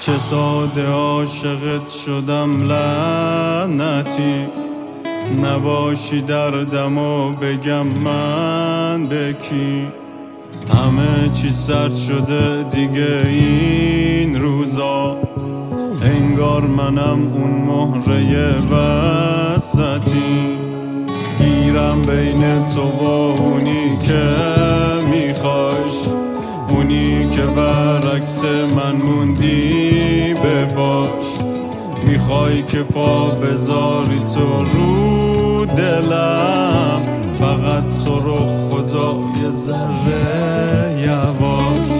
چه ساده عاشقت شدم لعنتی، نباشی دردم و بگم من به کی. همه چی سرد شده دیگه این روزا، انگار منم اون مهره وسطی. گیرم بین تو و اونی که میخوایش، اونی که برعکس من موندی به پاش. میخوای که پا بذاری تو رو دلم، فقط تو رو خدا یه ذره یواش.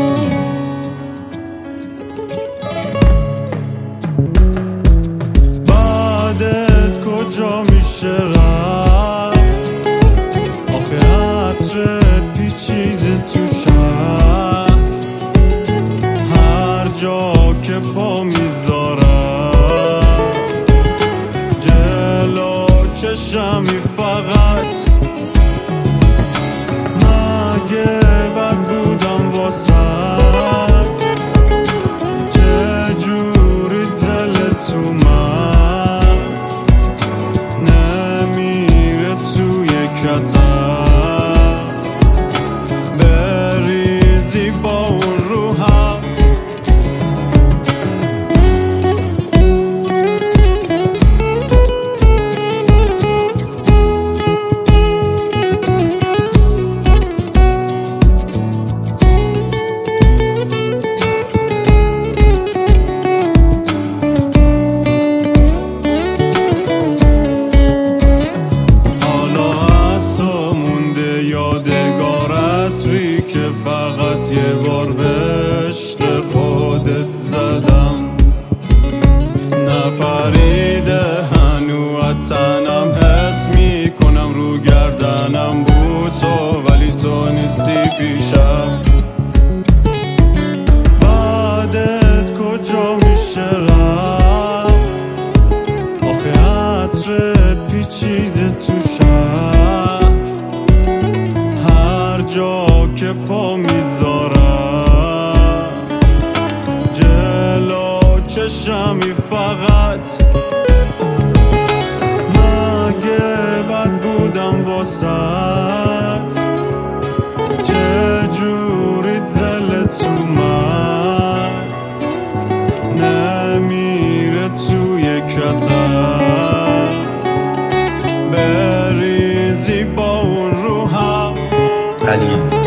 بعدت کجا میشه رفت؟ آخه عطرت پیچیده تو شهر، هر جا که پا میذارم جلو چشمی فقط. مگه بد بودم واسد؟ چجوری دلت اومد نمیره توی کتر؟ بریزی با اون روحم، که فقط یه بار به عشق خودت زدم. نپریده هنو تنم، حس میکنم رو گردنم بود تو، ولی تو نیستی پیشم. بعدت کجا میشه رفت؟ آخه عطرت پیچیده تو شهر، هر جا که پا میذارم جلو چشمی فقط. مگه بد بودم واسد؟ چجوری دلت اومد نمیره توی کتر؟ بریزی با اون روحم. علی